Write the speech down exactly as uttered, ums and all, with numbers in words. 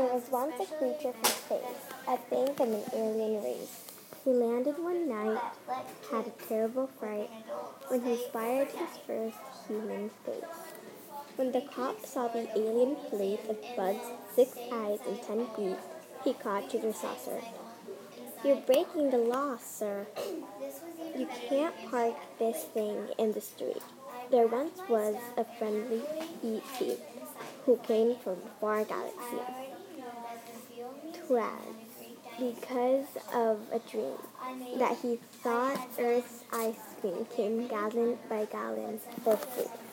was once a creature from space, a thing from an alien race. He landed one night, had a terrible fright, when he spied his first human face. When the cop saw the alien plate of bugs, six eyes, and ten feet, he caught to the saucer. "You're breaking the law, sir. You can't park this thing in the street." There once was a friendly E T who came from a far galaxy. Twas because of a dream that he thought Earth's ice cream came gallon by gallon for free.